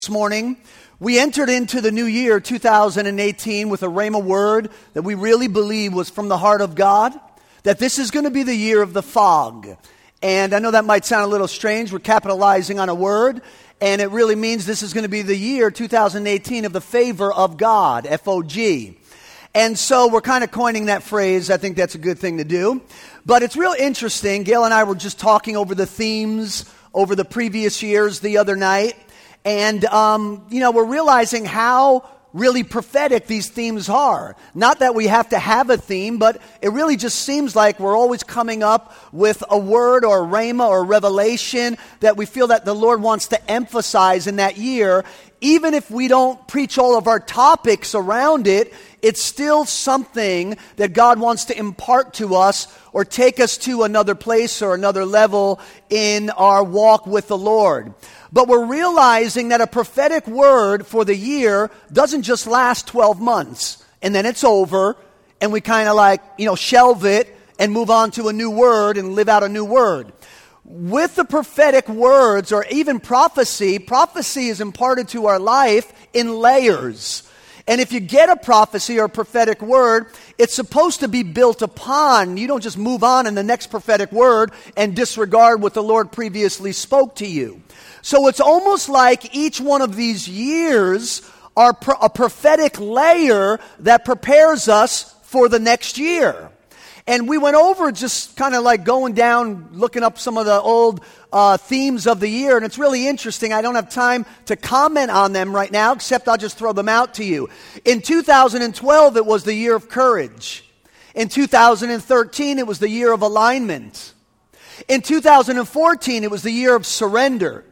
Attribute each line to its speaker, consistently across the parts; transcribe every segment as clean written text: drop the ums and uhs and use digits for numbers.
Speaker 1: This morning, we entered into the new year 2018 with a rhema word that we really believe was from the heart of God, that this is going to be the year of the fog. And I know that might sound a little strange. We're capitalizing on a word, and it really means this is going to be the year 2018 of the favor of God, F-O-G. And so we're kind of coining that phrase. I think that's a good thing to do. But it's real interesting. Gail and I were just talking over the themes over the previous years the other night. And, we're realizing how really prophetic these themes are. Not that we have to have a theme, but it really just seems like we're always coming up with a word or a rhema or a revelation that we feel that the Lord wants to emphasize in that year. Even if we don't preach all of our topics around it, it's still something that God wants to impart to us or take us to another place or another level in our walk with the Lord. But we're realizing that a prophetic word for the year doesn't just last 12 months and then it's over and we kind of shelve it and move on to a new word and live out a new word. With the prophetic words or even prophecy is imparted to our life in layers. And if you get a prophecy or a prophetic word, it's supposed to be built upon. You don't just move on in the next prophetic word and disregard what the Lord previously spoke to you. So it's almost like each one of these years are a prophetic layer that prepares us for the next year. And we went over just kind of like going down, looking up some of the old themes of the year. And it's really interesting. I don't have time to comment on them right now, except I'll just throw them out to you. In 2012, it was the year of courage. In 2013, it was the year of alignment. In 2014, it was the year of surrender.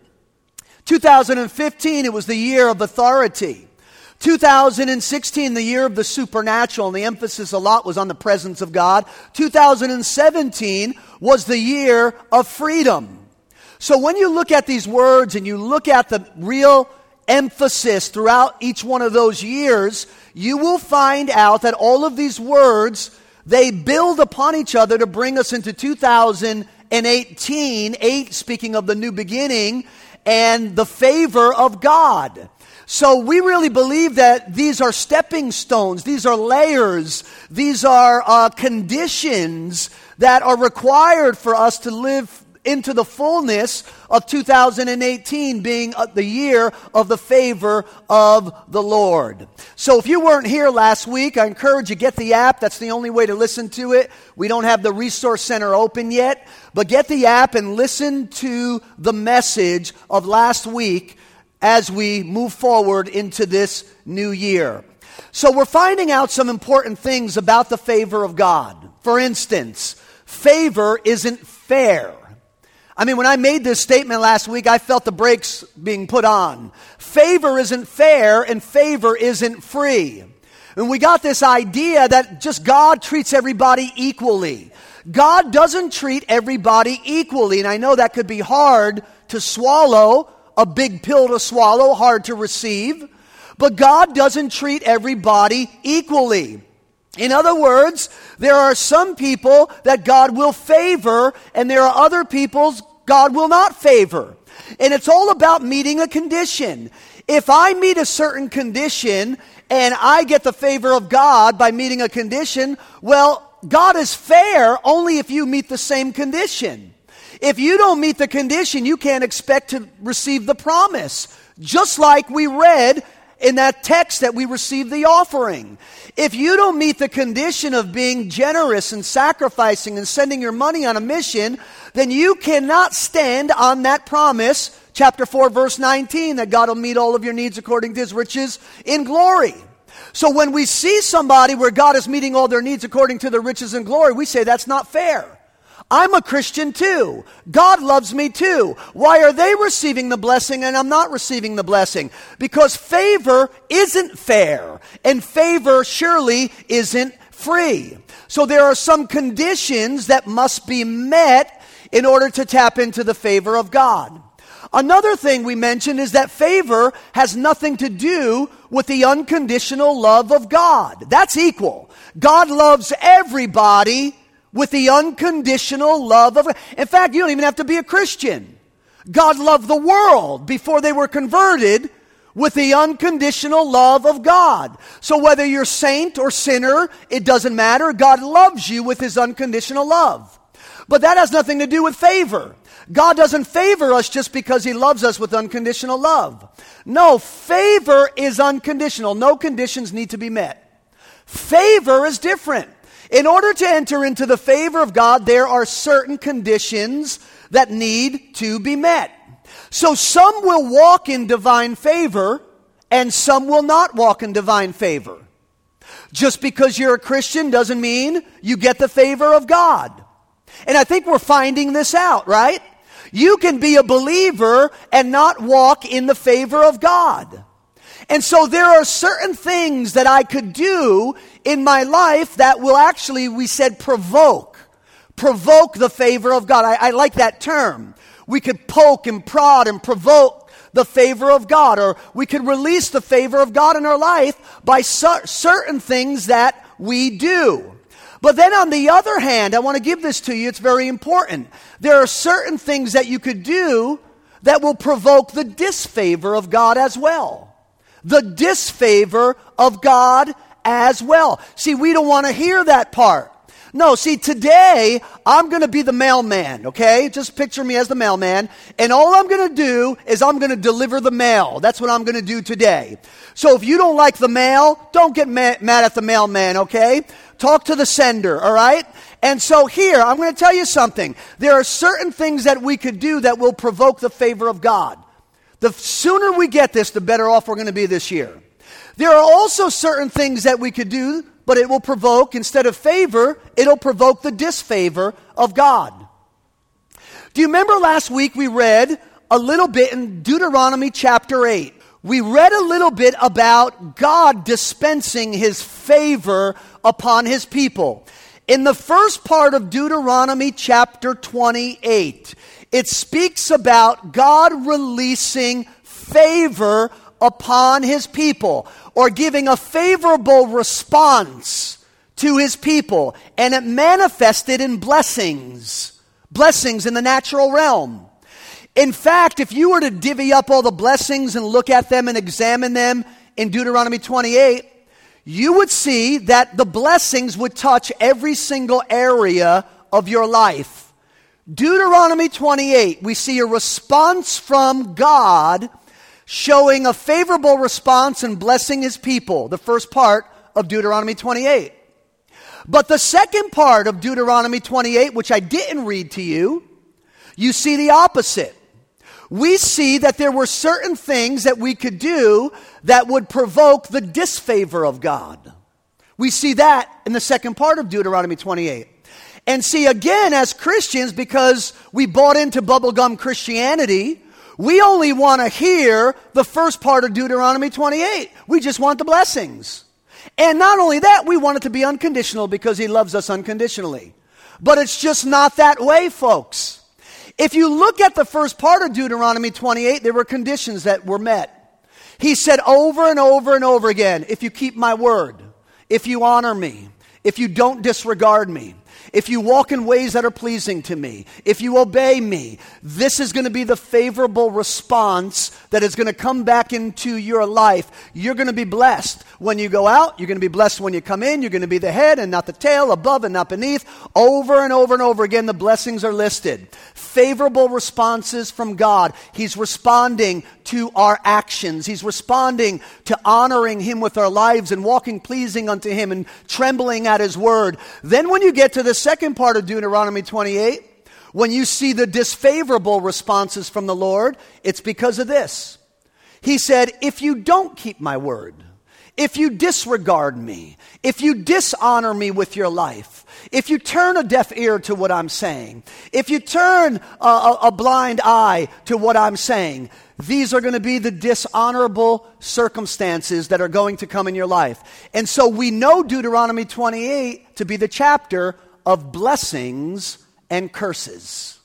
Speaker 1: 2015, it was the year of authority. 2016, the year of the supernatural, and the emphasis a lot was on the presence of God. 2017 was the year of freedom. So when you look at these words and you look at the real emphasis throughout each one of those years, you will find out that all of these words, they build upon each other to bring us into 2018, 8 speaking of the new beginning, and the favor of God. So we really believe that these are stepping stones, these are layers, these are conditions that are required for us to live into the fullness of 2018 being the year of the favor of the Lord. So if you weren't here last week, I encourage you get the app. That's the only way to listen to it. We don't have the resource center open yet, but get the app and listen to the message of last week as we move forward into this new year. So we're finding out some important things about the favor of God. For instance, favor isn't fair. When I made this statement last week, I felt the brakes being put on. Favor isn't fair and favor isn't free. And we got this idea that just God treats everybody equally. God doesn't treat everybody equally. And I know that could be hard to swallow, a big pill to swallow, hard to receive. But God doesn't treat everybody equally. In other words, there are some people that God will favor, and there are other people God will not favor. And it's all about meeting a condition. If I meet a certain condition and I get the favor of God by meeting a condition, well, God is fair only if you meet the same condition. If you don't meet the condition, you can't expect to receive the promise. Just like we read in that text that we received the offering. If you don't meet the condition of being generous and sacrificing and sending your money on a mission, then you cannot stand on that promise, chapter 4, verse 19, that God will meet all of your needs according to His riches in glory. So when we see somebody where God is meeting all their needs according to the riches and glory, we say that's not fair. I'm a Christian too. God loves me too. Why are they receiving the blessing and I'm not receiving the blessing? Because favor isn't fair, and favor surely isn't free. So there are some conditions that must be met in order to tap into the favor of God. Another thing we mentioned is that favor has nothing to do with the unconditional love of God. That's equal. God loves everybody with the unconditional love of God. In fact, you don't even have to be a Christian. God loved the world before they were converted with the unconditional love of God. So whether you're saint or sinner, it doesn't matter. God loves you with his unconditional love. But that has nothing to do with favor. God doesn't favor us just because he loves us with unconditional love. No, favor is unconditional. No conditions need to be met. Favor is different. In order to enter into the favor of God, there are certain conditions that need to be met. So some will walk in divine favor, and some will not walk in divine favor. Just because you're a Christian doesn't mean you get the favor of God. And I think we're finding this out, right? You can be a believer and not walk in the favor of God. And so there are certain things that I could do in my life that will actually, we said, provoke the favor of God. I like that term. We could poke and prod and provoke the favor of God, or we could release the favor of God in our life by certain things that we do. But then on the other hand, I want to give this to you, it's very important. There are certain things that you could do that will provoke the disfavor of God as well. The disfavor of God as well. See, we don't want to hear that part. No, see, today, I'm going to be the mailman, okay? Just picture me as the mailman. And all I'm going to do is I'm going to deliver the mail. That's what I'm going to do today. So if you don't like the mail, don't get mad at the mailman, okay? Talk to the sender, all right? And so here, I'm going to tell you something. There are certain things that we could do that will provoke the favor of God. The sooner we get this, the better off we're going to be this year. There are also certain things that we could do, but it will provoke, instead of favor, it'll provoke the disfavor of God. Do you remember last week we read a little bit in Deuteronomy chapter 8? We read a little bit about God dispensing his favor upon his people. In the first part of Deuteronomy chapter 28, it speaks about God releasing favor upon his people, or giving a favorable response to his people, and it manifested in blessings in the natural realm. In fact, if you were to divvy up all the blessings and look at them and examine them in Deuteronomy 28, you would see that the blessings would touch every single area of your life. Deuteronomy 28, we see a response from God showing a favorable response and blessing his people, the first part of Deuteronomy 28. But the second part of Deuteronomy 28, which I didn't read to you, you see the opposite. We see that there were certain things that we could do that would provoke the disfavor of God. We see that in the second part of Deuteronomy 28. And see, again, as Christians, because we bought into bubblegum Christianity, we only want to hear the first part of Deuteronomy 28. We just want the blessings. And not only that, we want it to be unconditional because he loves us unconditionally. But it's just not that way, folks. If you look at the first part of Deuteronomy 28, there were conditions that were met. He said over and over and over again, if you keep my word, if you honor me, if you don't disregard me, if you walk in ways that are pleasing to me, if you obey me, this is going to be the favorable response that is going to come back into your life. You're going to be blessed when you go out. You're going to be blessed when you come in. You're going to be the head and not the tail, above and not beneath. Over and over and over again, the blessings are listed. Favorable responses from God. He's responding to our actions. He's responding to honoring him with our lives and walking pleasing unto him and trembling at his word. Then when you get to the second part of Deuteronomy 28, when you see the disfavorable responses from the Lord, it's because of this. He said, if you don't keep my word, if you disregard me, if you dishonor me with your life, if you turn a deaf ear to what I'm saying, if you turn a blind eye to what I'm saying, these are going to be the dishonorable circumstances that are going to come in your life. And so we know Deuteronomy 28 to be the chapter of blessings and curses.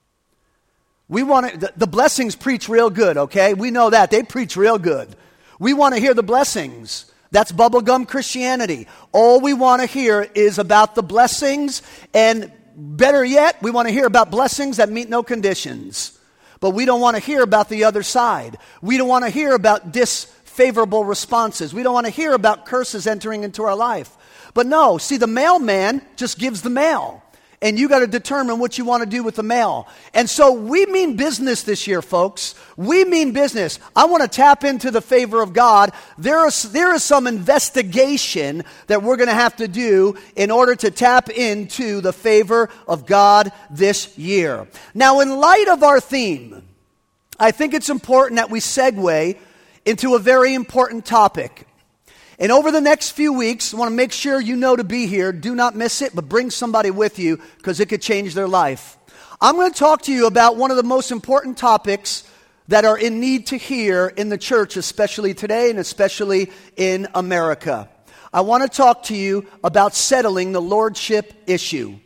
Speaker 1: We want the blessings preach real good, okay? We know that. They preach real good. We want to hear the blessings. That's bubblegum Christianity. All we want to hear is about the blessings, and better yet, we want to hear about blessings that meet no conditions. but we don't want to hear about the other side. We don't want to hear about disfavorable responses. We don't want to hear about curses entering into our life. But no, see, the mailman just gives the mail. And you got to determine what you want to do with the mail. And so we mean business this year, folks. We mean business. I want to tap into the favor of God. There is some investigation that we're going to have to do in order to tap into the favor of God this year. Now, in light of our theme, I think it's important that we segue into a very important topic. And over the next few weeks, I want to make sure you know to be here. Do not miss it, but bring somebody with you because it could change their life. I'm going to talk to you about one of the most important topics that are in need to hear in the church, especially today and especially in America. I want to talk to you about settling the lordship issue.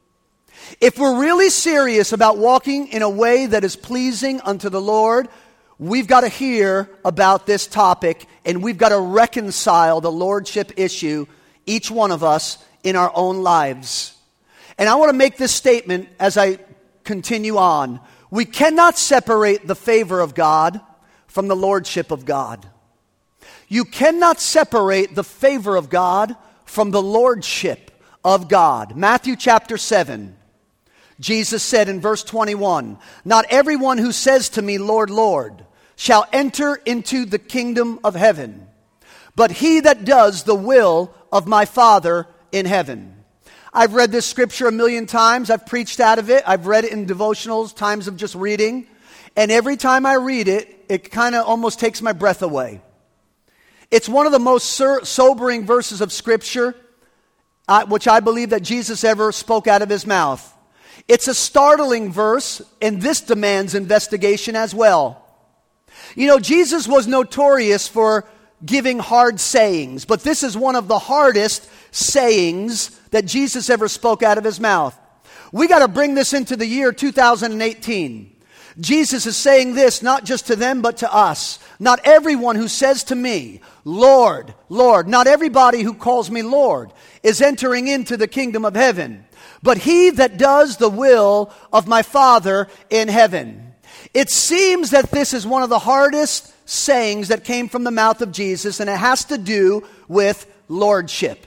Speaker 1: If we're really serious about walking in a way that is pleasing unto the Lord, we've got to hear about this topic, and we've got to reconcile the lordship issue, each one of us, in our own lives. And I want to make this statement as I continue on. We cannot separate the favor of God from the lordship of God. You cannot separate the favor of God from the lordship of God. Matthew chapter 7. Jesus said in verse 21, "Not everyone who says to me, Lord, Lord, shall enter into the kingdom of heaven, but he that does the will of my Father in heaven." I've read this scripture a million times. I've preached out of it. I've read it in devotionals, times of just reading. And every time I read it, it kind of almost takes my breath away. It's one of the most sobering verses of scripture, which I believe that Jesus ever spoke out of his mouth. It's a startling verse, and this demands investigation as well. You know, Jesus was notorious for giving hard sayings, but this is one of the hardest sayings that Jesus ever spoke out of his mouth. We got to bring this into the year 2018. Jesus is saying this not just to them, but to us. Not everyone who says to me, Lord, Lord, not everybody who calls me Lord is entering into the kingdom of heaven, but he that does the will of my Father in heaven. It seems that this is one of the hardest sayings that came from the mouth of Jesus, and it has to do with lordship.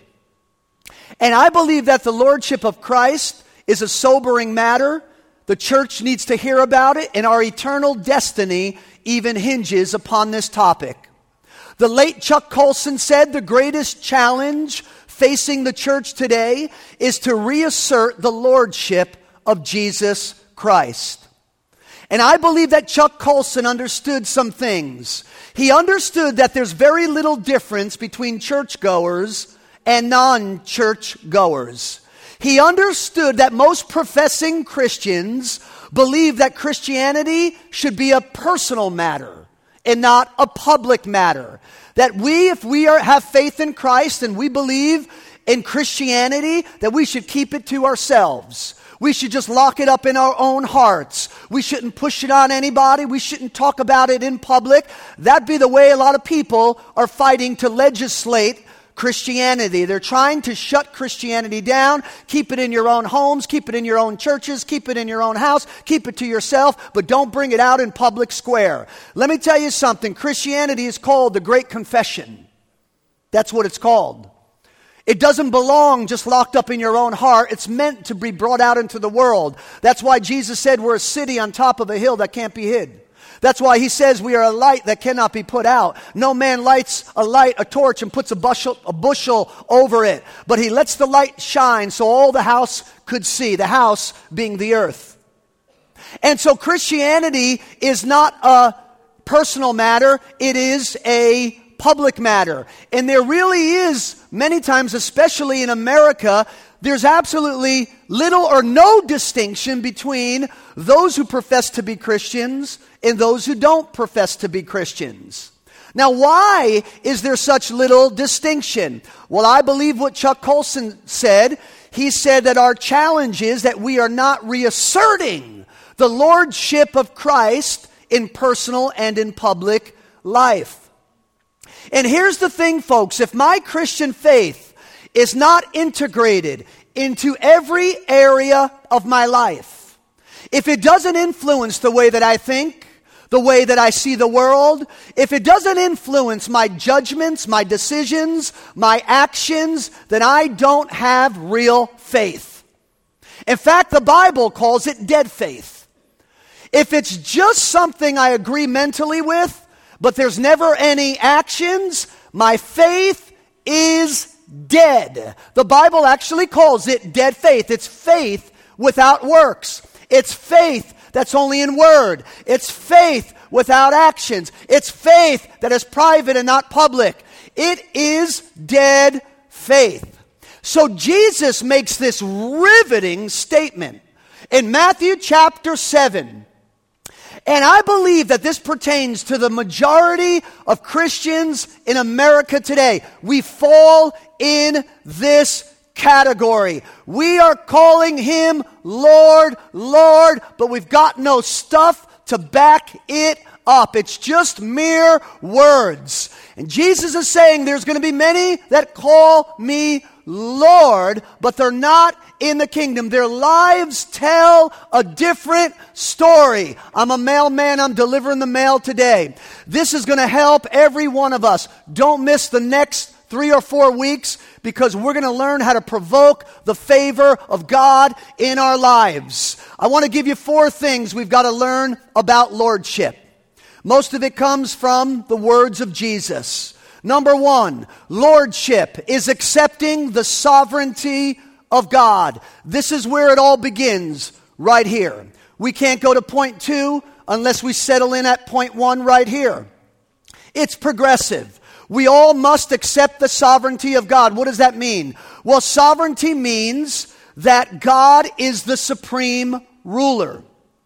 Speaker 1: And I believe that the lordship of Christ is a sobering matter. The church needs to hear about it, and our eternal destiny even hinges upon this topic. The late Chuck Colson said the greatest challenge facing the church today is to reassert the lordship of Jesus Christ. And I believe that Chuck Colson understood some things. He understood that there's very little difference between churchgoers and non-churchgoers. He understood that most professing Christians believe that Christianity should be a personal matter and not a public matter. That if we have faith in Christ and we believe in Christianity, that we should keep it to ourselves. We should just lock it up in our own hearts. We shouldn't push it on anybody. We shouldn't talk about it in public. That'd be the way a lot of people are fighting to legislate Christianity. They're trying to shut Christianity down, keep it in your own homes, keep it in your own churches, keep it in your own house, keep it to yourself, but don't bring it out in public square. Let me tell you something. Christianity is called the Great Confession. That's what it's called. It doesn't belong just locked up in your own heart. It's meant to be brought out into the world. That's why Jesus said we're a city on top of a hill that can't be hid. That's why he says we are a light that cannot be put out. No man lights a torch and puts a bushel over it, but he lets the light shine so all the house could see, the house being the earth. And so Christianity is not a personal matter, it is a public matter. And there really is, many times, especially in America, there's absolutely little or no distinction between those who profess to be Christians and those who don't profess to be Christians. Now, why is there such little distinction? Well, I believe what Chuck Colson said. He said that our challenge is that we are not reasserting the lordship of Christ in personal and in public life. And here's the thing, folks. If my Christian faith is not integrated into every area of my life, if it doesn't influence the way that I think, the way that I see the world, if it doesn't influence my judgments, my decisions, my actions, then I don't have real faith. In fact, the Bible calls it dead faith. If it's just something I agree mentally with, but there's never any actions, my faith is dead. The Bible actually calls it dead faith. It's faith without works. It's faith that's only in word. It's faith without actions. It's faith that is private and not public. It is dead faith. So Jesus makes this riveting statement in Matthew chapter 7. And I believe that this pertains to the majority of Christians in America today. We fall in this category. We are calling him Lord, Lord, but we've got no stuff to back it up. It's just mere words. And Jesus is saying there's going to be many that call me Lord, but they're not in the kingdom. Their lives tell a different story. I'm a mailman. I'm delivering the mail today. This is going to help every one of us. Don't miss the next 3 or 4 weeks, because we're going to learn how to provoke the favor of God in our lives. I want to give you 4 things we've got to learn about lordship. Most of it comes from the words of Jesus. Number 1, lordship is accepting the sovereignty of God. This is where it all begins, right here. We can't go to point 2 unless we settle in at point 1 right here. It's progressive. We all must accept the sovereignty of God. What does that mean? Well, sovereignty means that God is the supreme ruler.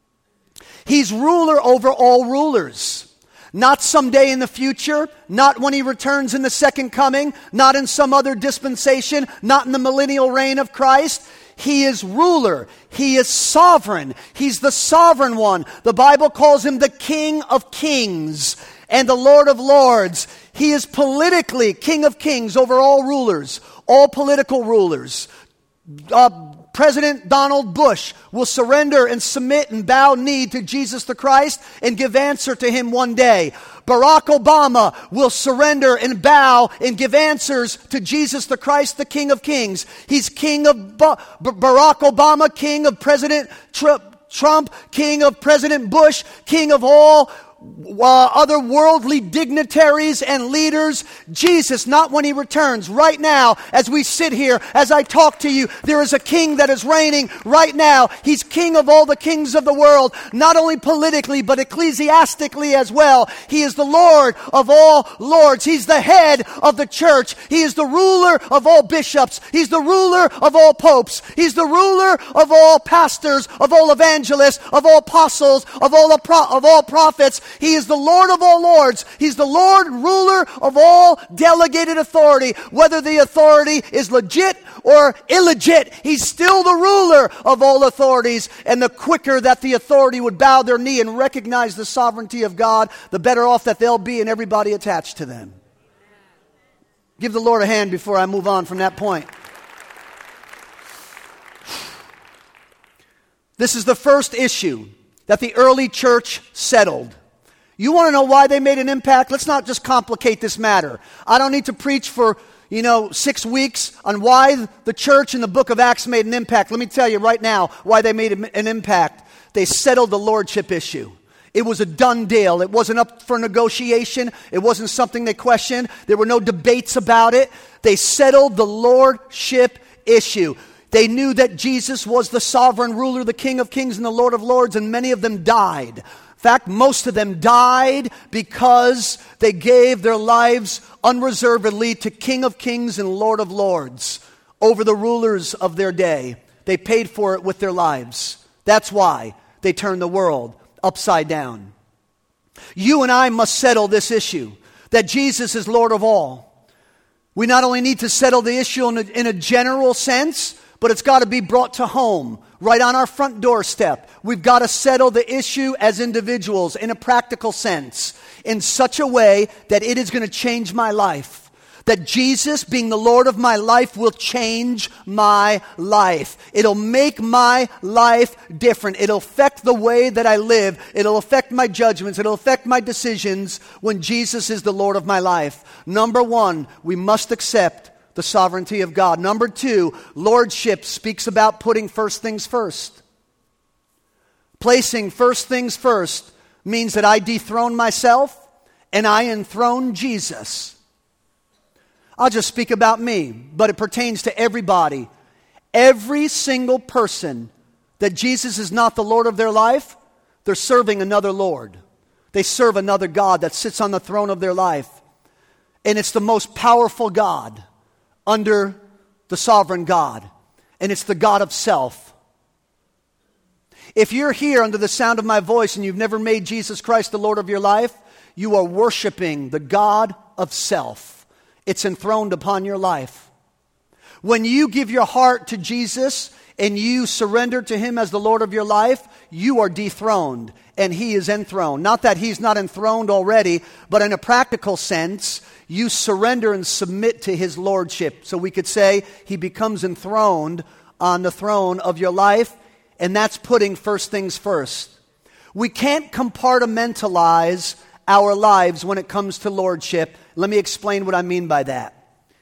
Speaker 1: He's ruler over all rulers. Not someday in the future, not when he returns in the second coming, not in some other dispensation, not in the millennial reign of Christ. He is ruler. He is sovereign. He's the sovereign one. The Bible calls him the King of Kings and the Lord of Lords. He is politically King of Kings over all rulers, all political rulers. President Donald Bush will surrender and submit and bow knee to Jesus the Christ and give answer to him one day. Barack Obama will surrender and bow and give answers to Jesus the Christ, the King of Kings. He's King of Barack Obama, King of President Trump, King of President Bush, King of all other worldly dignitaries and leaders. Jesus, not when he returns. Right now, as we sit here, as I talk to you, there is a king that is reigning right now. He's king of all the kings of the world, not only politically, but ecclesiastically as well. He is the Lord of all lords. He's the head of the church. He is the ruler of all bishops. He's the ruler of all popes. He's the ruler of all pastors, of all evangelists, of all apostles, of all prophets. He is the Lord of all lords. He's the Lord, ruler of all delegated authority. Whether the authority is legit or illegit, he's still the ruler of all authorities. And the quicker that the authority would bow their knee and recognize the sovereignty of God, the better off that they'll be and everybody attached to them. Give the Lord a hand before I move on from that point. This is the first issue that the early church settled. You want to know why they made an impact? Let's not just complicate this matter. I don't need to preach for, 6 weeks on why the church in the book of Acts made an impact. Let me tell you right now why they made an impact. They settled the lordship issue. It was a done deal. It wasn't up for negotiation. It wasn't something they questioned. There were no debates about it. They settled the lordship issue. They knew that Jesus was the sovereign ruler, the King of Kings and the Lord of Lords, and many of them died. In fact, most of them died because they gave their lives unreservedly to King of Kings and Lord of Lords over the rulers of their day. They paid for it with their lives. That's why they turned the world upside down. You and I must settle this issue, that Jesus is Lord of all. We not only need to settle the issue in a general sense, but it's got to be brought to home, right on our front doorstep. We've got to settle the issue as individuals in a practical sense, in such a way that it is going to change my life. That Jesus, being the Lord of my life, will change my life. It'll make my life different. It'll affect the way that I live. It'll affect my judgments. It'll affect my decisions when Jesus is the Lord of my life. Number one, we must accept the sovereignty of God. Number two, lordship speaks about putting first things first. Placing first things first means that I dethrone myself and I enthrone Jesus. I'll just speak about me, but it pertains to everybody. Every single person that Jesus is not the Lord of their life, they're serving another Lord. They serve another God that sits on the throne of their life. And it's the most powerful God under the sovereign God. And it's the God of self. If you're here under the sound of my voice and you've never made Jesus Christ the Lord of your life, you are worshiping the God of self. It's enthroned upon your life. When you give your heart to Jesus and you surrender to Him as the Lord of your life, you are dethroned and He is enthroned. Not that He's not enthroned already, but in a practical sense, you surrender and submit to His lordship. So we could say He becomes enthroned on the throne of your life, and that's putting first things first. We can't compartmentalize our lives when it comes to lordship. Let me explain what I mean by that.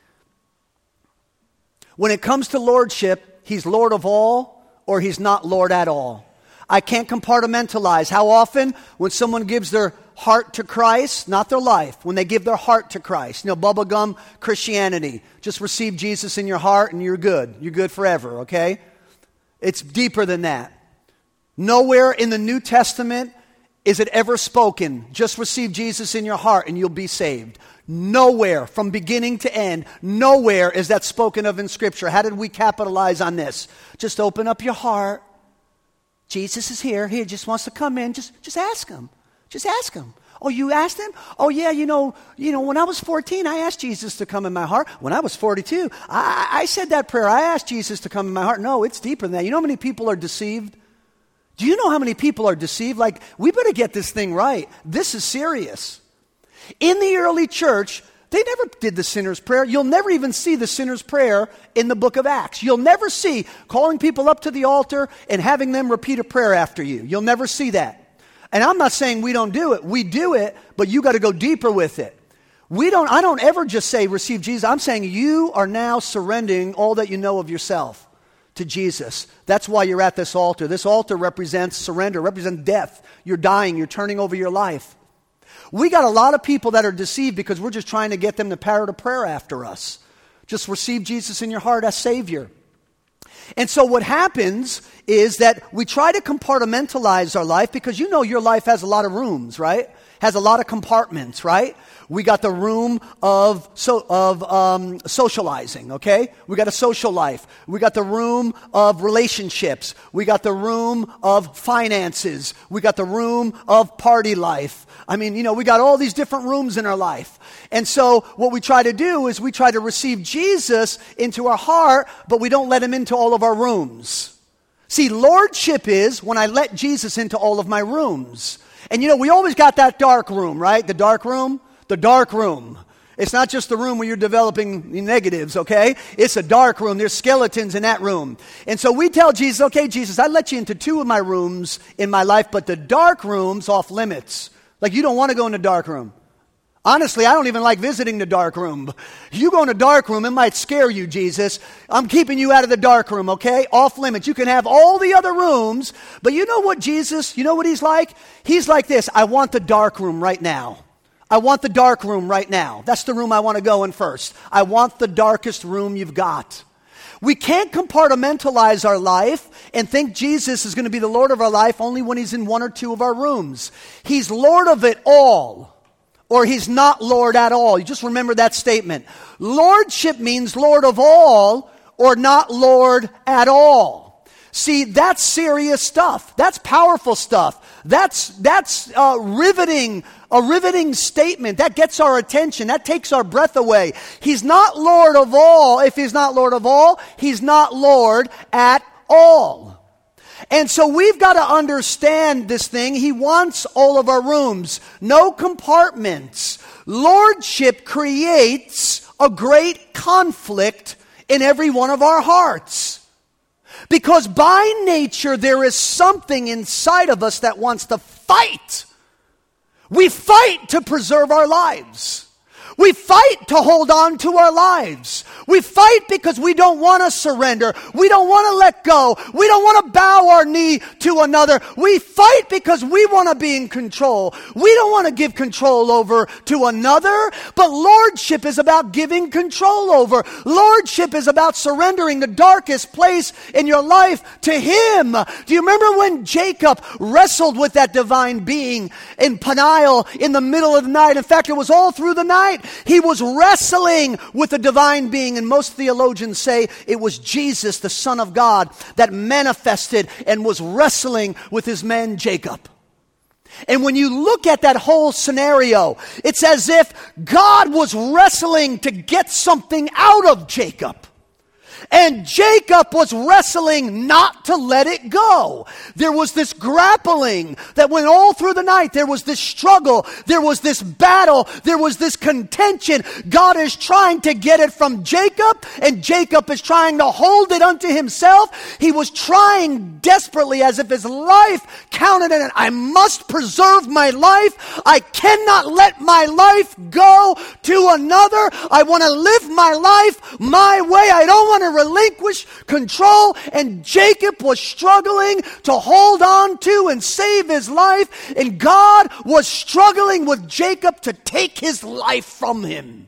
Speaker 1: When it comes to lordship, He's Lord of all or He's not Lord at all. I can't compartmentalize. How often? When someone gives their heart to Christ, not their life, when they give their heart to Christ. You know, bubblegum Christianity. Just receive Jesus in your heart and you're good. You're good forever, okay? It's deeper than that. Nowhere in the New Testament is it ever spoken, just receive Jesus in your heart and you'll be saved. Nowhere, from beginning to end, nowhere is that spoken of in Scripture. How did we capitalize on this? Just open up your heart. Jesus is here. He just wants to come in. Just ask Him. Just ask Him. Oh, you asked Him? Oh, yeah, you know, when I was 14, I asked Jesus to come in my heart. When I was 42, I said that prayer. I asked Jesus to come in my heart. No, it's deeper than that. You know how many people are deceived? Do you know how many people are deceived? Like, we better get this thing right. This is serious. In the early church, they never did the sinner's prayer. You'll never even see the sinner's prayer in the book of Acts. You'll never see calling people up to the altar and having them repeat a prayer after you. You'll never see that. And I'm not saying we don't do it. We do it, but you got to go deeper with it. I don't ever just say receive Jesus. I'm saying you are now surrendering all that you know of yourself to Jesus. That's why you're at this altar. This altar represents surrender, represents death. You're dying. You're turning over your life. We got a lot of people that are deceived because we're just trying to get them to parrot a prayer after us. Just receive Jesus in your heart as Savior. And so what happens is that we try to compartmentalize our life because you know your life has a lot of rooms, right? Has a lot of compartments, right? We got the room of socializing, okay? We got a social life. We got the room of relationships. We got the room of finances. We got the room of party life. I mean, you know, we got all these different rooms in our life. And so what we try to do is we try to receive Jesus into our heart, but we don't let Him into all of our rooms. See, lordship is when I let Jesus into all of my rooms. And you know, we always got that dark room, right? The dark room. The dark room. It's not just the room where you're developing negatives, okay? It's a dark room. There's skeletons in that room. And so we tell Jesus, okay, Jesus, I let you into 2 of my rooms in my life, but the dark room's off limits. Like, you don't want to go in the dark room. Honestly, I don't even like visiting the dark room. You go in the dark room, it might scare you, Jesus. I'm keeping you out of the dark room, okay? Off limits. You can have all the other rooms, but you know what Jesus, you know what He's like? He's like this, I want the dark room right now. I want the dark room right now. That's the room I want to go in first. I want the darkest room you've got. We can't compartmentalize our life and think Jesus is going to be the Lord of our life only when He's in 1 or 2 of our rooms. He's Lord of it all, or He's not Lord at all. You just remember that statement. Lordship means Lord of all or not Lord at all. See, that's serious stuff. That's powerful stuff. That's riveting, a riveting statement. That gets our attention. That takes our breath away. He's not Lord of all. If He's not Lord of all, He's not Lord at all. And so we've got to understand this thing. He wants all of our rooms. No compartments. Lordship creates a great conflict in every one of our hearts. Because by nature, there is something inside of us that wants to fight. We fight to preserve our lives. We fight to hold on to our lives. We fight because we don't want to surrender. We don't want to let go. We don't want to bow our knee to another. We fight because we want to be in control. We don't want to give control over to another. But lordship is about giving control over. Lordship is about surrendering the darkest place in your life to Him. Do you remember when Jacob wrestled with that divine being in Peniel in the middle of the night? In fact, it was all through the night. He was wrestling with the divine being, and most theologians say it was Jesus, the Son of God, that manifested and was wrestling with his man Jacob. And when you look at that whole scenario, it's as if God was wrestling to get something out of Jacob. And Jacob was wrestling not to let it go. There was this grappling that went all through the night. There was this struggle. There was this battle. There was this contention. God is trying to get it from Jacob, and Jacob is trying to hold it unto himself. He was trying desperately as if his life counted in it. I must preserve my life. I cannot let my life go to another. I want to live my life my way. I don't want to relinquish control. And Jacob was struggling to hold on to and save his life, and God was struggling with Jacob to take his life from him.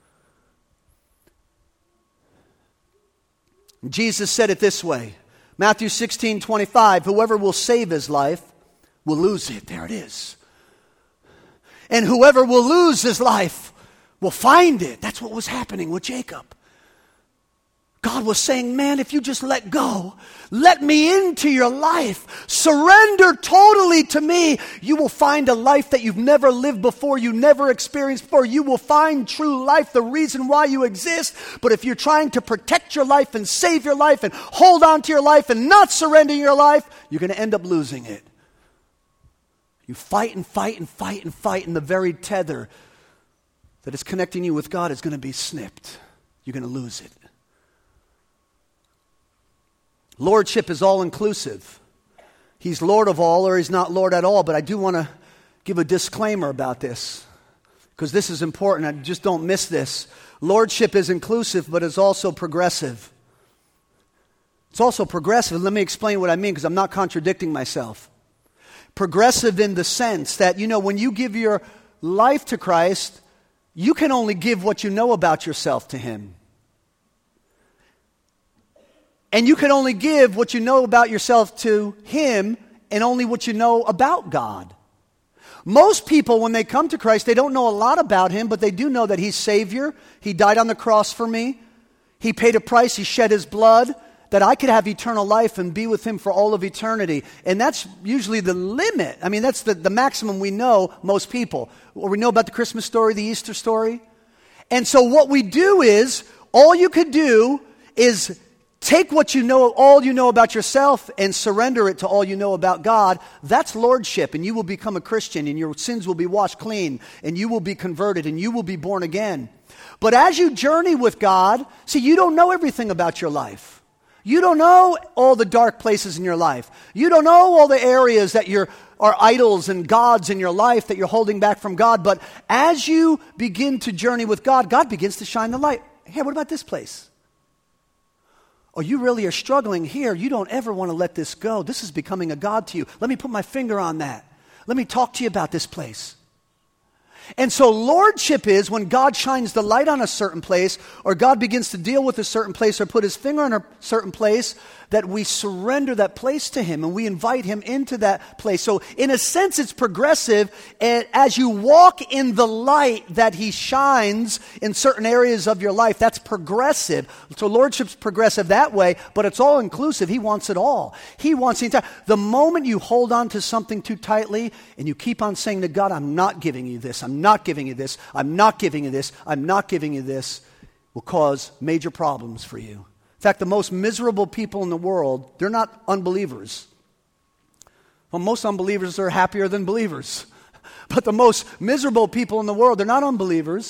Speaker 1: Jesus said it this way, Matthew 16:25, whoever will save his life will lose it. There it is. And whoever will lose his life will find it. That's what was happening with Jacob. God was saying, man, if you just let go, let me into your life, surrender totally to me, you will find a life that you've never lived before, you never experienced before. You will find true life, the reason why you exist. But if you're trying to protect your life and save your life and hold on to your life and not surrender your life, you're going to end up losing it. You fight and fight and fight and fight, and the very tether that is connecting you with God is going to be snipped. You're going to lose it. Lordship is all-inclusive. He's Lord of all, or He's not Lord at all. But I do want to give a disclaimer about this, because this is important. I just don't miss this. Lordship is inclusive, but it's also progressive. It's also progressive. Let me explain what I mean, because I'm not contradicting myself. Progressive in the sense that, when you give your life to Christ, you can only give what you know about yourself to Him. And you can only give what you know about yourself to Him, and only what you know about God. Most people, when they come to Christ, they don't know a lot about Him, but they do know that He's Savior. He died on the cross for me. He paid a price. He shed His blood that I could have eternal life and be with Him for all of eternity. And that's usually the limit. I mean, that's the maximum we know, most people. Or we know about the Christmas story, the Easter story. And so what we do is, all you could do is take what you know, all you know about yourself, and surrender it to all you know about God. That's lordship, and you will become a Christian, and your sins will be washed clean, and you will be converted, and you will be born again. But as you journey with God, see, you don't know everything about your life. You don't know all the dark places in your life. You don't know all the areas that are idols and gods in your life that you're holding back from God. But as you begin to journey with God, God begins to shine the light. Hey, what about this place? Oh, you really are struggling here. You don't ever want to let this go. This is becoming a god to you. Let me put my finger on that. Let me talk to you about this place. And so lordship is when God shines the light on a certain place, or God begins to deal with a certain place, or put His finger on a certain place, that we surrender that place to Him and we invite Him into that place. So in a sense, it's progressive. And as you walk in the light that He shines in certain areas of your life, that's progressive. So lordship's progressive that way, but it's all inclusive. He wants it all. He wants the entire. The moment you hold on to something too tightly and you keep on saying to God, I'm not giving you this, I'm not giving you this, I'm not giving you this, I'm not giving you this, will cause major problems for you. In fact, the most miserable people in the world, they're not unbelievers. Well, most unbelievers are happier than believers. But the most miserable people in the world, they're not unbelievers.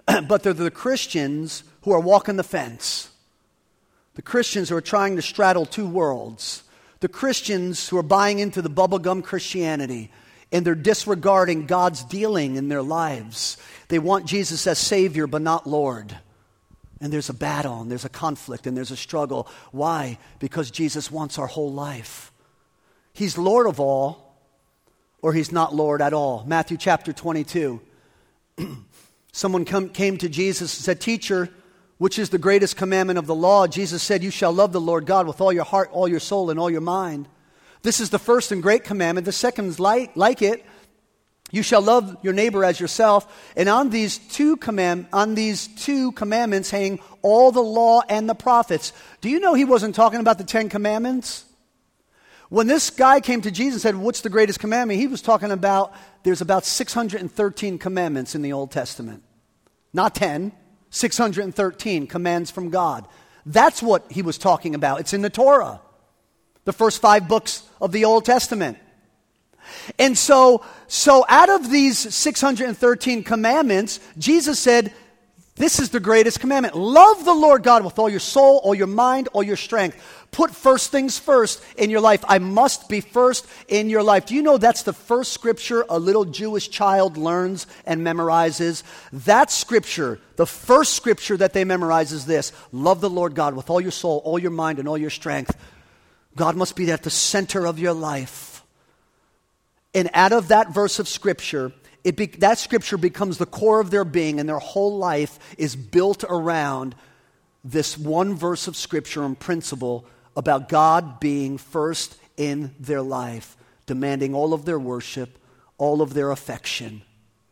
Speaker 1: but they're the Christians who are walking the fence. The Christians who are trying to straddle two worlds. The Christians who are buying into the bubblegum Christianity, and they're disregarding God's dealing in their lives. They want Jesus as Savior, but not Lord. And there's a battle, and there's a conflict, and there's a struggle. Why? Because Jesus wants our whole life. He's Lord of all, or He's not Lord at all. Matthew chapter 22. Someone came to Jesus and said, "Teacher, which is the greatest commandment of the law?" Jesus said, "You shall love the Lord God with all your heart, all your soul, and all your mind. This is the first and great commandment. The second is like it. You shall love your neighbor as yourself. And on these two commandments hang all the law and the prophets." Do you know He wasn't talking about the 10 commandments? When this guy came to Jesus and said, "What's the greatest commandment?" He was talking about, there's about 613 commandments in the Old Testament. Not 10, 613 commands from God. That's what He was talking about. It's in the Torah, the first 5 books of the Old Testament. And so out of these 613 commandments, Jesus said, this is the greatest commandment. Love the Lord God with all your soul, all your mind, all your strength. Put first things first in your life. I must be first in your life. Do you know that's the first scripture a little Jewish child learns and memorizes? That scripture, the first scripture that they memorize is this: love the Lord God with all your soul, all your mind, and all your strength. God must be at the center of your life. And out of that verse of scripture, that scripture becomes the core of their being, and their whole life is built around this one verse of scripture and principle about God being first in their life, demanding all of their worship, all of their affection.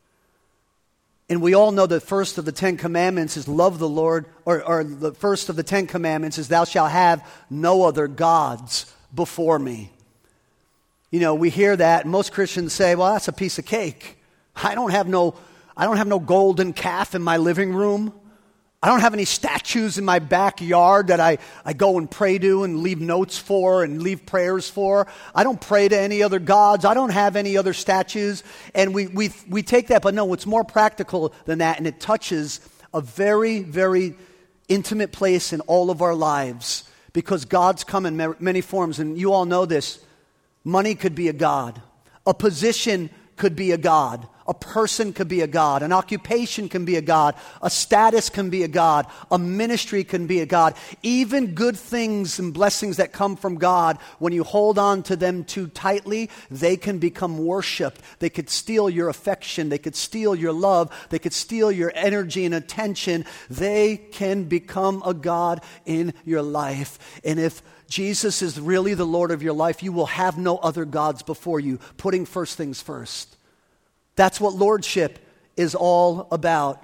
Speaker 1: And we all know the first of the 10 commandments is love the Lord, or the first of the 10 commandments is thou shalt have no other gods before me. You know, we hear that, and most Christians say, well, that's a piece of cake. I don't have no golden calf in my living room. I don't have any statues in my backyard that I go and pray to and leave notes for and leave prayers for. I don't pray to any other gods. I don't have any other statues. And we take that, but no, it's more practical than that, and it touches a very, very intimate place in all of our lives, because God's come in many forms, and you all know this. Money could be a god. A position could be a god. A person could be a god. An occupation can be a god. A status can be a god. A ministry can be a god. Even good things and blessings that come from God, when you hold on to them too tightly, they can become worship. They could steal your affection. They could steal your love. They could steal your energy and attention. They can become a god in your life. And if Jesus is really the Lord of your life, you will have no other gods before you, putting first things first. That's what lordship is all about.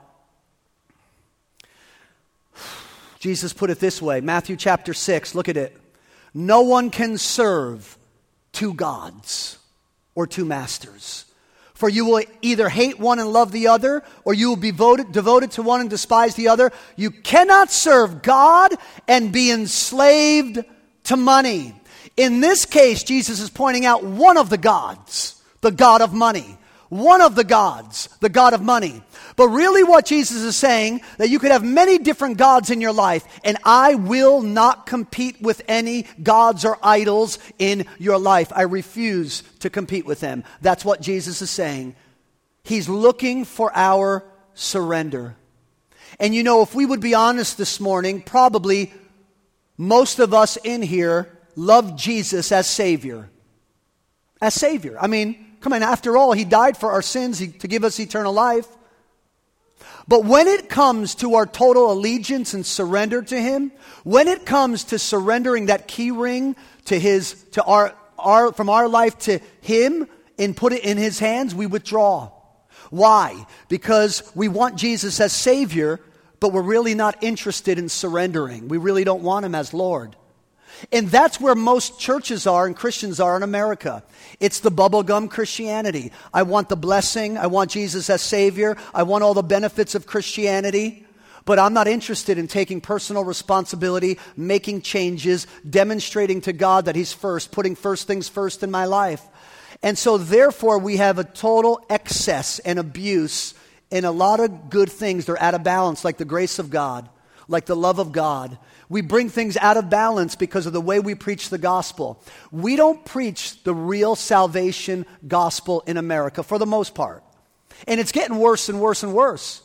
Speaker 1: Jesus put it this way, Matthew chapter 6, look at it. No one can serve two gods or two masters. For you will either hate one and love the other, or you will be devoted to one and despise the other. You cannot serve God and be enslaved to money. In this case, Jesus is pointing out one of the gods, the god of money. One of the gods, the god of money. But really what Jesus is saying, that you could have many different gods in your life, and I will not compete with any gods or idols in your life. I refuse to compete with them. That's what Jesus is saying. He's looking for our surrender. And you know, if we would be honest this morning, probably most of us in here love Jesus as Savior. As Savior. I mean, come on, after all, He died for our sins to give us eternal life. But when it comes to our total allegiance and surrender to Him, when it comes to surrendering that key ring from our life to Him and put it in His hands, we withdraw. Why? Because we want Jesus as Savior, but we're really not interested in surrendering. We really don't want Him as Lord. And that's where most churches are and Christians are in America. It's the bubblegum Christianity. I want the blessing. I want Jesus as Savior. I want all the benefits of Christianity. But I'm not interested in taking personal responsibility, making changes, demonstrating to God that He's first, putting first things first in my life. And so therefore we have a total excess and abuse and a lot of good things, they're out of balance, like the grace of God, like the love of God. We bring things out of balance because of the way we preach the gospel. We don't preach the real salvation gospel in America for the most part. And it's getting worse and worse and worse.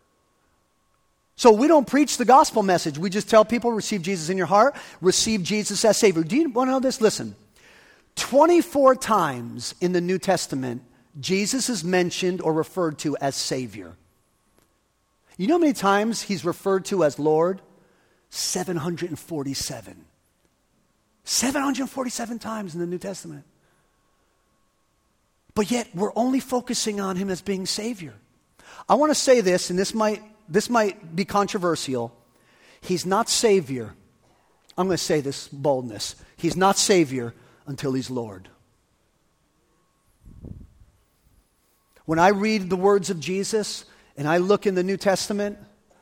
Speaker 1: So we don't preach the gospel message. We just tell people, receive Jesus in your heart, receive Jesus as Savior. Do you want to know this? Listen, 24 times in the New Testament, Jesus is mentioned or referred to as Savior. You know how many times he's referred to as Lord? 747. 747 times in the New Testament. But yet we're only focusing on him as being Savior. I want to say this, and this might be controversial. He's not Savior. I'm going to say this boldness. He's not Savior until he's Lord. When I read the words of Jesus and I look in the New Testament,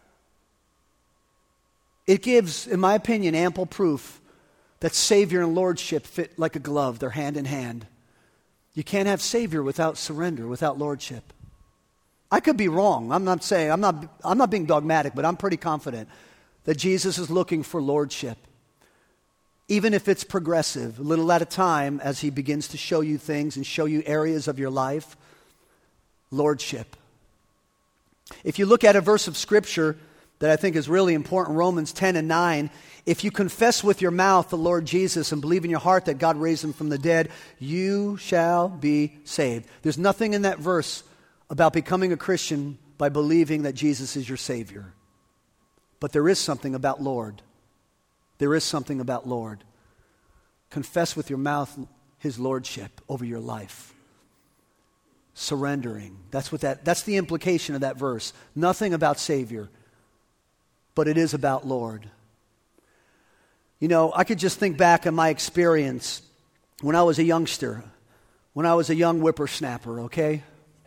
Speaker 1: it gives, in my opinion, ample proof that Savior and Lordship fit like a glove. They're hand in hand. You can't have Savior without surrender, without Lordship. I could be wrong. I'm not being dogmatic, but I'm pretty confident that Jesus is looking for Lordship. Even if it's progressive, a little at a time, as he begins to show you things and show you areas of your life, Lordship. If you look at a verse of Scripture that I think is really important, Romans 10:9, if you confess with your mouth the Lord Jesus and believe in your heart that God raised him from the dead, you shall be saved. There's nothing in that verse about becoming a Christian by believing that Jesus is your Savior. But there is something about Lord. There is something about Lord. Confess with your mouth his Lordship over your life. Surrendering. That's the implication of that verse. Nothing about Savior, but it is about Lord. You know, I could just think back on my experience when I was a youngster, when I was a young whippersnapper, okay?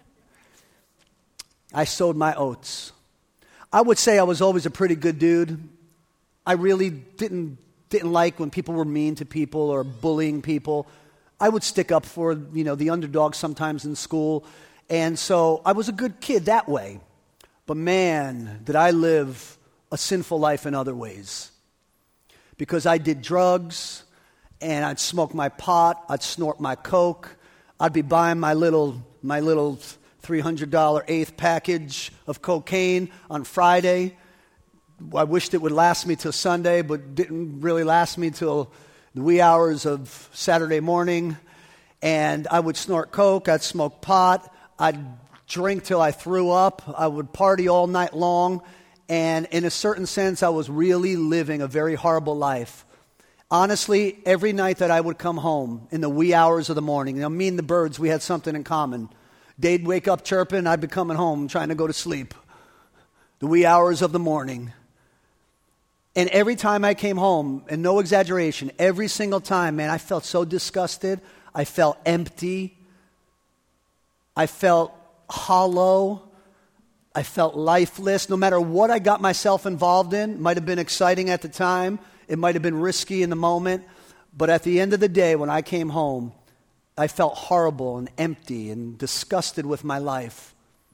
Speaker 1: I sowed my oats. I would say I was always a pretty good dude. I really didn't like when people were mean to people or bullying people. I would stick up for, the underdog sometimes in school. And so I was a good kid that way. But man, did I live a sinful life in other ways. Because I did drugs, and I'd smoke my pot, I'd snort my coke, I'd be buying my little $300 eighth package of cocaine on Friday. I wished it would last me till Sunday, but didn't really last me till the wee hours of Saturday morning. And I would snort coke, I'd smoke pot, I'd drink till I threw up, I would party all night long. And in a certain sense, I was really living a very horrible life. Honestly, every night that I would come home in the wee hours of the morning, me and the birds, we had something in common. They'd wake up chirping, I'd be coming home trying to go to sleep. The wee hours of the morning. And every time I came home, and no exaggeration, every single time, man, I felt so disgusted. I felt empty. I felt hollow. I felt lifeless. No matter what I got myself involved in, it might have been exciting at the time, it might have been risky in the moment, but at the end of the day, when I came home, I felt horrible and empty and disgusted with my life.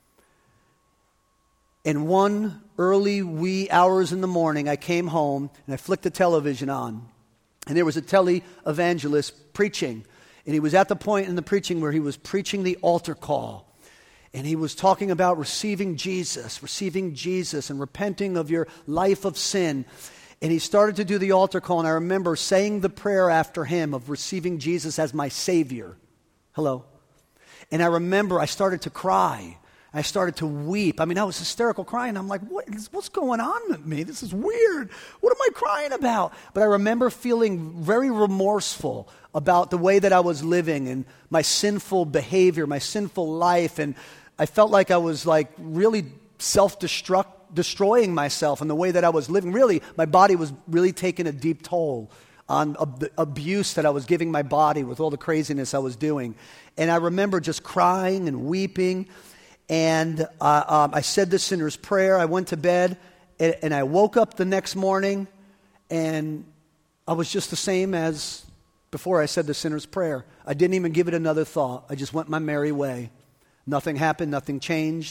Speaker 1: And one early wee hours in the morning, I came home and I flicked the television on, and there was a televangelist preaching, and he was at the point in the preaching where he was preaching the altar call. And he was talking about receiving Jesus and repenting of your life of sin. And he started to do the altar call, and I remember saying the prayer after him of receiving Jesus as my Savior. Hello. And I remember I started to cry. I started to weep. I was hysterical crying. I'm like, what's going on with me? This is weird. What am I crying about? But I remember feeling very remorseful about the way that I was living and my sinful behavior, my sinful life, and I felt like I was really destroying myself in the way that I was living. Really, my body was really taking a deep toll on the abuse that I was giving my body with all the craziness I was doing. And I remember just crying and weeping. And I said the sinner's prayer. I went to bed, and I woke up the next morning, and I was just the same as before I said the sinner's prayer. I didn't even give it another thought. I just went my merry way. Nothing happened, nothing changed.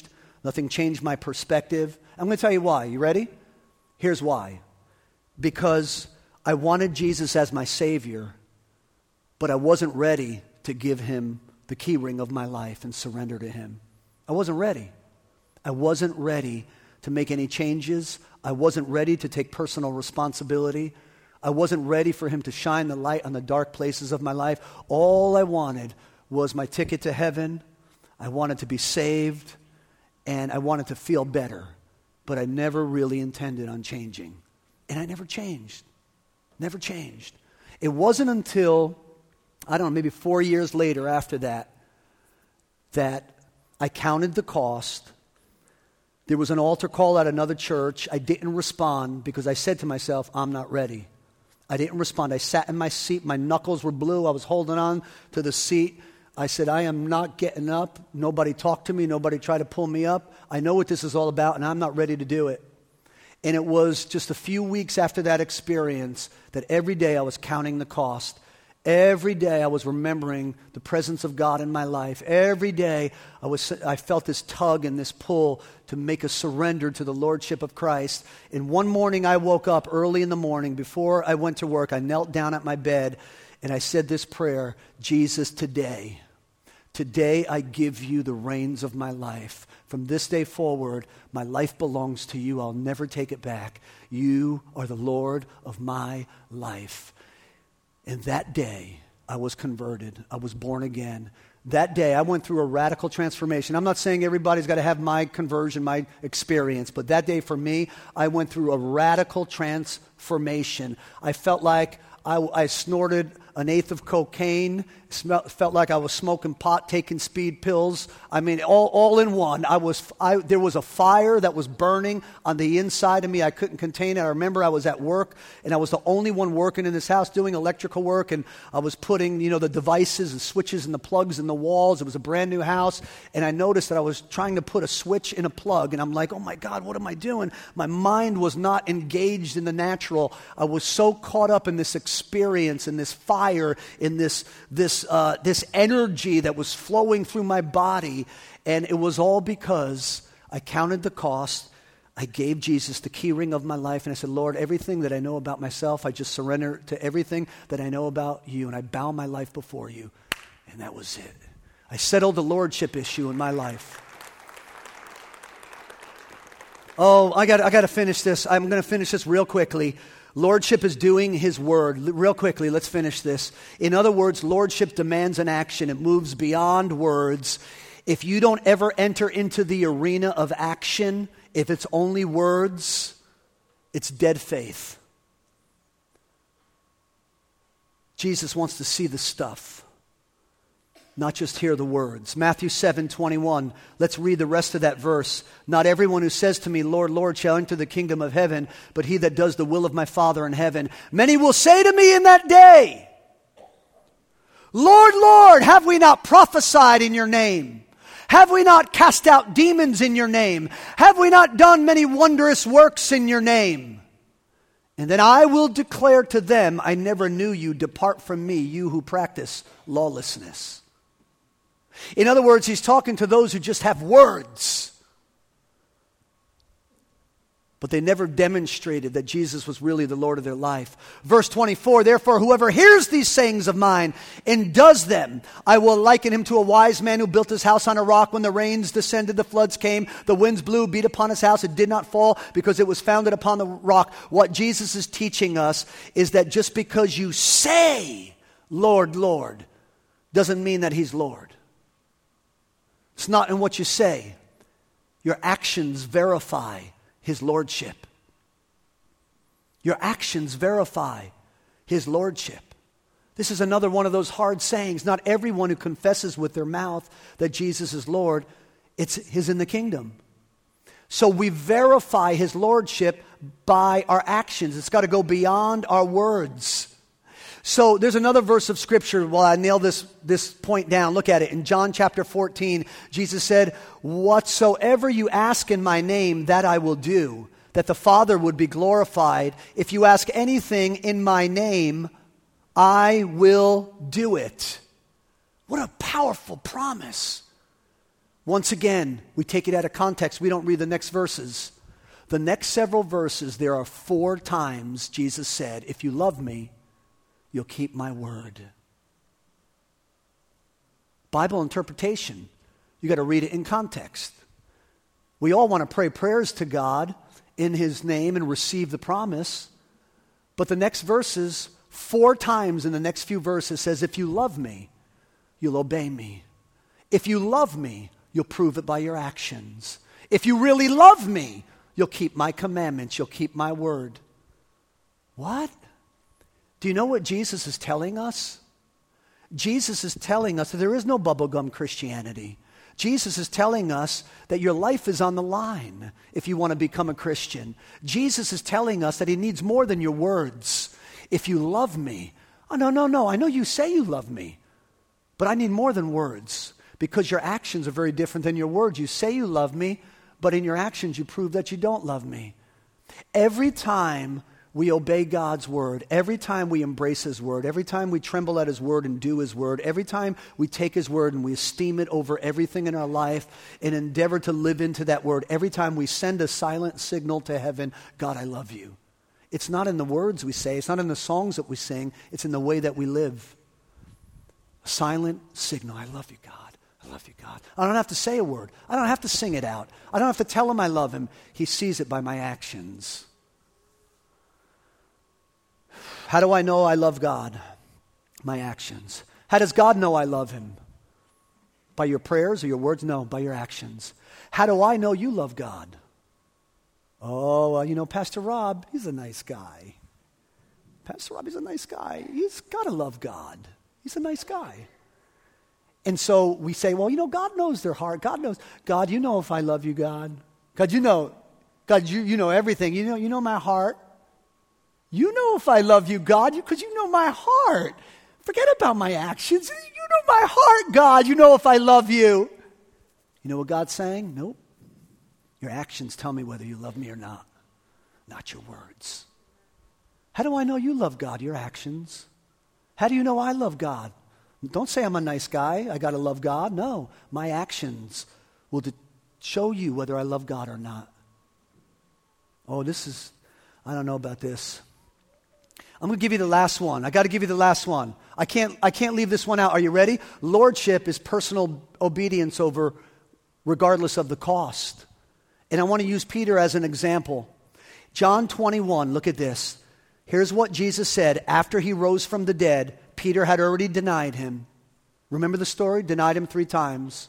Speaker 1: Nothing changed my perspective. I'm going to tell you why. You ready? Here's why. Because I wanted Jesus as my Savior, but I wasn't ready to give him the key ring of my life and surrender to him. I wasn't ready. I wasn't ready to make any changes. I wasn't ready to take personal responsibility. I wasn't ready for him to shine the light on the dark places of my life. All I wanted was my ticket to heaven. I wanted to be saved, and I wanted to feel better. But I never really intended on changing. And I never changed. Never changed. It wasn't until, I don't know, maybe 4 years later after that, that I counted the cost. There was an altar call at another church. I didn't respond because I said to myself, I'm not ready. I didn't respond. I sat in my seat. My knuckles were blue. I was holding on to the seat. I said, I am not getting up. Nobody talked to me. Nobody tried to pull me up. I know what this is all about, and I'm not ready to do it. And it was just a few weeks after that experience that every day I was counting the cost. Every day I was remembering the presence of God in my life. Every day I felt this tug and this pull to make a surrender to the Lordship of Christ. And one morning I woke up early in the morning before I went to work. I knelt down at my bed and I said this prayer, Jesus, today I give you the reins of my life. From this day forward, my life belongs to you. I'll never take it back. You are the Lord of my life. And that day, I was converted. I was born again. That day, I went through a radical transformation. I'm not saying everybody's got to have my conversion, my experience, but that day for me, I went through a radical transformation. I felt like I snorted an eighth of cocaine, felt like I was smoking pot, taking speed pills. I mean, all in one. There was a fire that was burning on the inside of me. I couldn't contain it. I remember I was at work, and I was the only one working in this house doing electrical work, and I was putting, the devices and switches and the plugs in the walls. It was a brand new house, and I noticed that I was trying to put a switch in a plug, and I'm like, oh my God, what am I doing? My mind was not engaged in the natural. I was so caught up in this experience, in this fire, in this energy that was flowing through my body, and it was all because I counted the cost. I gave Jesus the key ring of my life, and I said, Lord, everything that I know about myself, I just surrender to everything that I know about you, and I bow my life before you, and that was it. I settled the lordship issue in my life. Oh, I got to finish this. I'm going to finish this real quickly. Lordship is doing his word. Real quickly, let's finish this. In other words, lordship demands an action. It moves beyond words. If you don't ever enter into the arena of action, if it's only words, it's dead faith. Jesus wants to see the stuff, not just hear the words. Matthew 7:21. Let's read the rest of that verse. Not everyone who says to me, Lord, Lord, shall enter the kingdom of heaven, but he that does the will of my Father in heaven. Many will say to me in that day, Lord, Lord, have we not prophesied in your name? Have we not cast out demons in your name? Have we not done many wondrous works in your name? And then I will declare to them, I never knew you. Depart from me, you who practice lawlessness. In other words, he's talking to those who just have words, but they never demonstrated that Jesus was really the Lord of their life. Verse 24, therefore, whoever hears these sayings of mine and does them, I will liken him to a wise man who built his house on a rock. When the rains descended, the floods came, the winds blew, beat upon his house. It did not fall because it was founded upon the rock. What Jesus is teaching us is that just because you say, Lord, Lord, doesn't mean that he's Lord. It's not in what you say. Your actions verify his lordship. Your actions verify his lordship. This is another one of those hard sayings. Not everyone who confesses with their mouth that Jesus is Lord, is in the kingdom. So we verify his lordship by our actions. It's got to go beyond our words. So there's another verse of Scripture while I nail this point down. Look at it. In John chapter 14, Jesus said, whatsoever you ask in my name, that I will do, that the Father would be glorified. If you ask anything in my name, I will do it. What a powerful promise. Once again, we take it out of context. We don't read the next verses. The next several verses, there are 4 times Jesus said, if you love me, you'll keep my word. Bible interpretation, you got to read it in context. We all want to pray prayers to God in his name and receive the promise. But the next verses, 4 times in the next few verses says, if you love me, you'll obey me. If you love me, you'll prove it by your actions. If you really love me, you'll keep my commandments. You'll keep my word. What? Do you know what Jesus is telling us? Jesus is telling us that there is no bubblegum Christianity. Jesus is telling us that your life is on the line if you want to become a Christian. Jesus is telling us that he needs more than your words. If you love me. Oh, no. I know you say you love me, but I need more than words because your actions are very different than your words. You say you love me, but in your actions you prove that you don't love me. Every time we obey God's word, every time we embrace his word, every time we tremble at his word and do his word, every time we take his word and we esteem it over everything in our life and endeavor to live into that word, every time we send a silent signal to heaven, God, I love you. It's not in the words we say, it's not in the songs that we sing, it's in the way that we live. A silent signal, I love you, God. I love you, God. I don't have to say a word. I don't have to sing it out. I don't have to tell him I love him. He sees it by my actions. How do I know I love God? My actions. How does God know I love him? By your prayers or your words? No, by your actions. How do I know you love God? Oh, well, Pastor Rob, he's a nice guy. Pastor Rob, he's a nice guy. He's got to love God. He's a nice guy. And so we say, well, God knows their heart. God knows. God, you know if I love you, God. God, you know. God, you know everything. You know my heart. You know if I love you, God, because you know my heart. Forget about my actions. You know my heart, God. You know if I love you. You know what God's saying? Nope. Your actions tell me whether you love me or not your words. How do I know you love God? Your actions. How do you know I love God? Don't say I'm a nice guy. I got to love God. No, my actions will show you whether I love God or not. Oh, I don't know about this. I'm going to give you the last one. I got to give you the last one. I can't leave this one out. Are you ready? Lordship is personal obedience over regardless of the cost. And I want to use Peter as an example. John 21, look at this. Here's what Jesus said after he rose from the dead. Peter had already denied him. Remember the story? Denied him 3 times.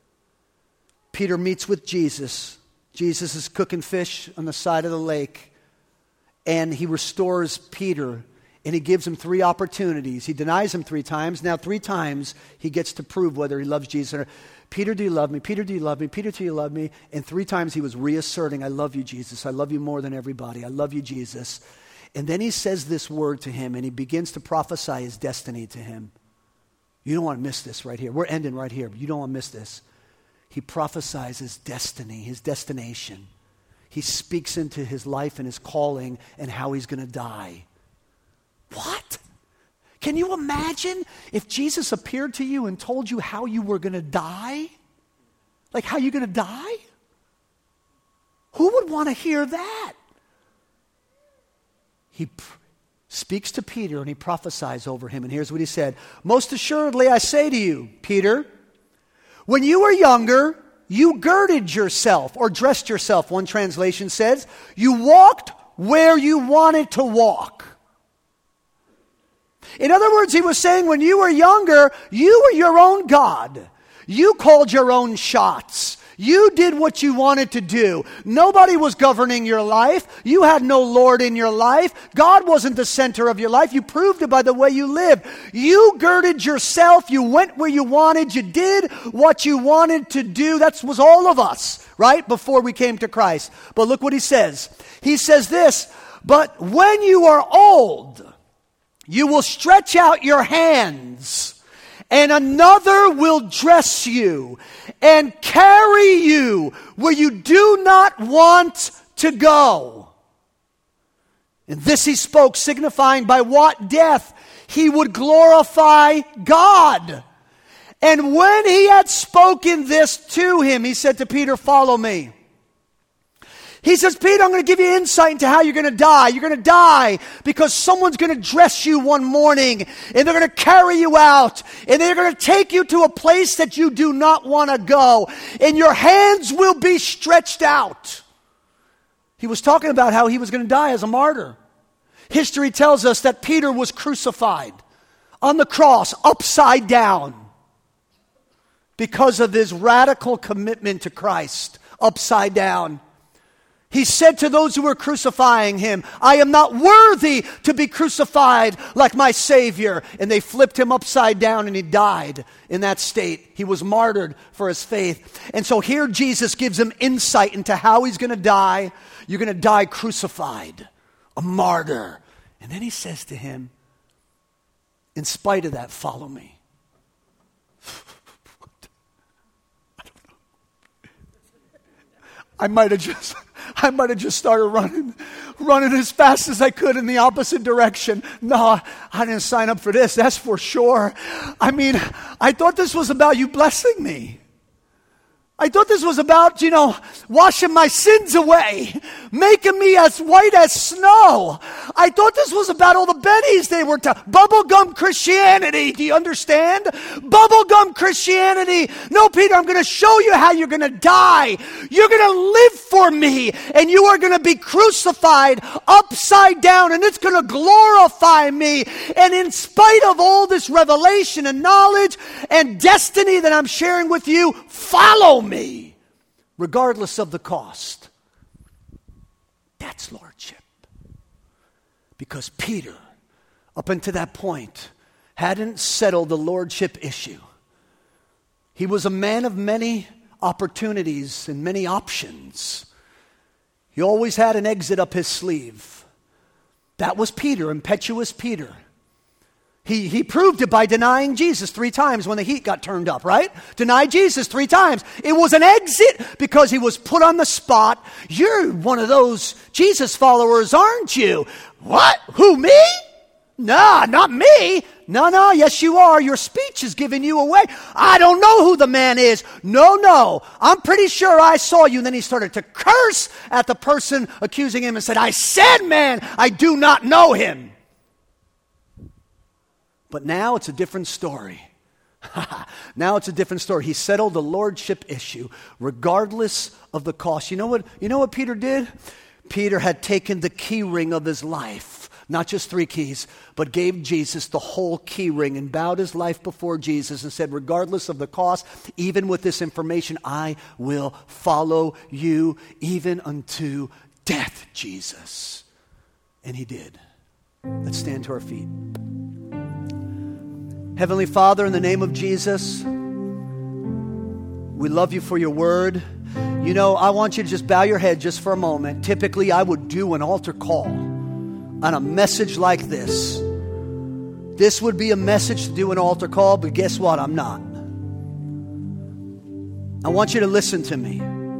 Speaker 1: Peter meets with Jesus. Jesus is cooking fish on the side of the lake. And he restores Peter. And he gives him 3 opportunities. He denies him 3 times. Now 3 times he gets to prove whether he loves Jesus or not. Peter, do you love me? Peter, do you love me? Peter, do you love me? And 3 times he was reasserting, I love you, Jesus. I love you more than everybody. I love you, Jesus. And then he says this word to him, and he begins to prophesy his destiny to him. You don't want to miss this right here. We're ending right here, but you don't want to miss this. He prophesies his destiny, his destination. He speaks into his life and his calling and how he's going to die. What? Can you imagine if Jesus appeared to you and told you how you were going to die? Like how you're going to die? Who would want to hear that? He speaks to Peter and he prophesies over him. And here's what he said. Most assuredly, I say to you, Peter, when you were younger, you girded yourself or dressed yourself, one translation says. You walked where you wanted to walk. In other words, he was saying when you were younger, you were your own God. You called your own shots. You did what you wanted to do. Nobody was governing your life. You had no Lord in your life. God wasn't the center of your life. You proved it by the way you lived. You girded yourself. You went where you wanted. You did what you wanted to do. That was all of us, right? Before we came to Christ. But look what he says. He says this, but when you are old, you will stretch out your hands, and another will dress you and carry you where you do not want to go. And this he spoke, signifying by what death he would glorify God. And when he had spoken this to him, he said to Peter, follow me. He says, Peter, I'm going to give you insight into how you're going to die. You're going to die because someone's going to dress you one morning and they're going to carry you out and they're going to take you to a place that you do not want to go, and your hands will be stretched out. He was talking about how he was going to die as a martyr. History tells us that Peter was crucified on the cross upside down because of his radical commitment to Christ, upside down. He said to those who were crucifying him, I am not worthy to be crucified like my Savior. And they flipped him upside down and he died in that state. He was martyred for his faith. And so here Jesus gives him insight into how he's going to die. You're going to die crucified, a martyr. And then he says to him, in spite of that, follow me. I don't know. I might have just started running as fast as I could in the opposite direction. No, I didn't sign up for this, that's for sure. I mean, I thought this was about you blessing me. I thought this was about, washing my sins away, making me as white as snow. I thought this was about all the bennies they were bubblegum Christianity. Do you understand? Bubblegum Christianity. No, Peter, I'm going to show you how you're going to die. You're going to live for me, and you are going to be crucified upside down, and it's going to glorify me. And in spite of all this revelation and knowledge and destiny that I'm sharing with you, follow me, regardless of the cost. That's lordship. Because Peter, up until that point, hadn't settled the lordship issue. He was a man of many opportunities and many options. He always had an exit up his sleeve. That was Peter, impetuous Peter. He proved it by denying Jesus 3 times when the heat got turned up, right? Denied Jesus 3 times. It was an exit because he was put on the spot. You're one of those Jesus followers, aren't you? What? Who, me? Nah, not me. No, yes you are. Your speech is giving you away. I don't know who the man is. No, I'm pretty sure I saw you. And then he started to curse at the person accusing him and said, I said, man, I do not know him. But now it's a different story. Now it's a different story. He settled the lordship issue regardless of the cost. You know what Peter did? Peter had taken the key ring of his life, not just 3 keys, but gave Jesus the whole key ring and bowed his life before Jesus and said, regardless of the cost, even with this information, I will follow you even unto death, Jesus. And he did. Let's stand to our feet. Heavenly Father, in the name of Jesus, we love you for your word. I want you to just bow your head just for a moment. Typically, I would do an altar call on a message like this. This would be a message to do an altar call, but guess what? I'm not. I want you to listen to me.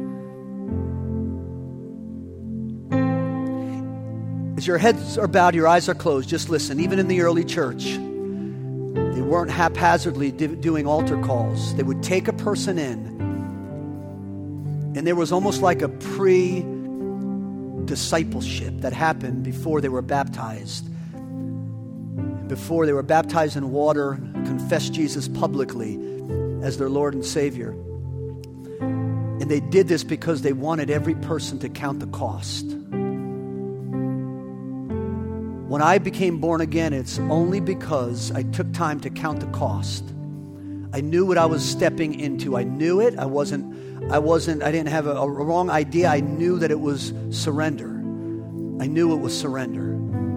Speaker 1: As your heads are bowed, your eyes are closed, just listen. Even in the early church, they weren't haphazardly doing altar calls. They would take a person in, and there was almost like a pre-discipleship that happened before they were baptized. Before they were baptized in water, confessed Jesus publicly as their Lord and Savior. And they did this because they wanted every person to count the cost. When I became born again, it's only because I took time to count the cost. I knew what I was stepping into. I knew it. I didn't have a wrong idea. I knew that it was surrender. I knew it was surrender.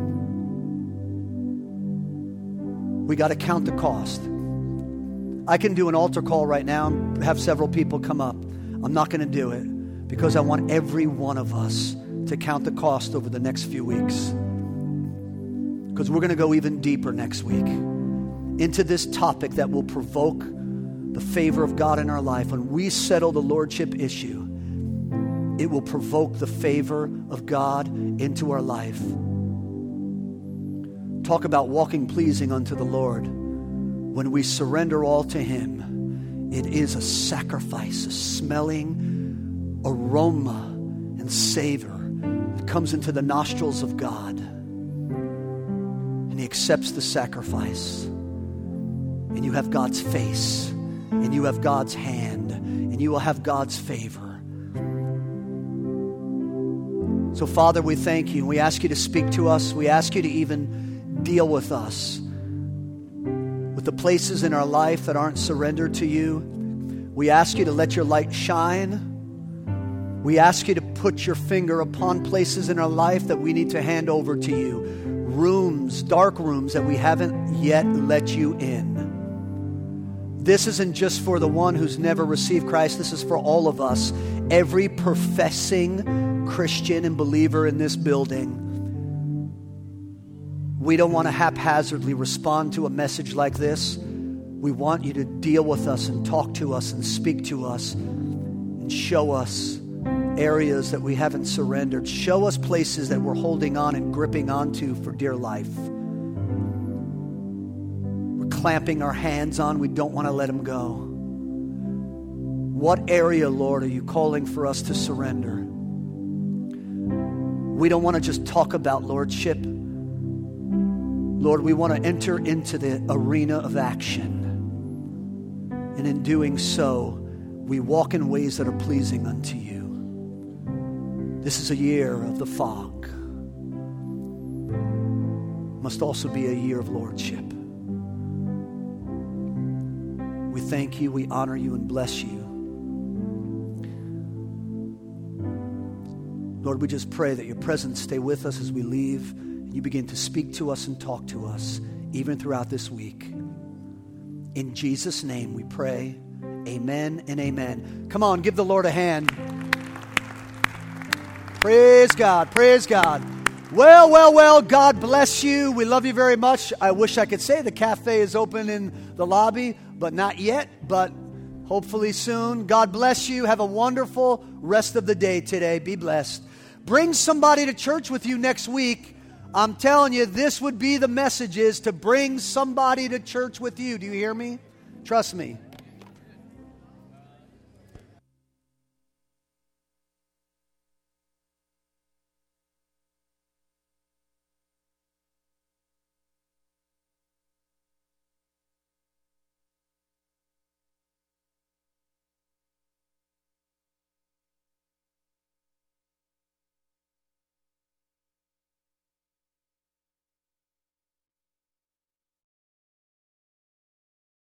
Speaker 1: We got to count the cost. I can do an altar call right now and have several people come up. I'm not going to do it because I want every one of us to count the cost over the next few weeks. Because we're going to go even deeper next week into this topic that will provoke the favor of God in our life. When we settle the lordship issue, it will provoke the favor of God into our life. Talk about walking pleasing unto the Lord. when we surrender all to Him, it is a sacrifice, a smelling aroma and savor that comes into the nostrils of God. And He accepts the sacrifice. And you have God's face, and you have God's hand, and you will have God's favor. So, Father, we thank you. We ask you to speak to us. We ask you to even deal with us, with the places in our life that aren't surrendered to you. We ask you to let your light shine. We ask you to put your finger upon places in our life that we need to hand over to you. Rooms, dark rooms that we haven't yet let you in. This isn't just for the one who's never received Christ. This is for all of us. Every professing Christian and believer in this building. We don't want to haphazardly respond to a message like this. We want you to deal with us and talk to us and speak to us and show us areas that we haven't surrendered. Show us places that we're holding on and gripping onto for dear life. Clamping our hands on, we don't want to let them go. What area, Lord, are you calling for us to surrender? We don't want to just talk about lordship. Lord, we want to enter into the arena of action. And in doing so, we walk in ways that are pleasing unto you. This is a year of the fog. Must also be a year of lordship. We thank you, we honor you, and bless you. Lord, we just pray that your presence stay with us as we leave, and you begin to speak to us and talk to us, even throughout this week. In Jesus' name we pray, amen and amen. Come on, give the Lord a hand. Praise God, praise God. Well, God bless you. We love you very much. I wish I could say the cafe is open in the lobby, but not yet, but hopefully soon. God bless you. Have a wonderful rest of the day today. Be blessed. Bring somebody to church with you next week. I'm telling you, this would be the message, is to bring somebody to church with you. Do you hear me? Trust me.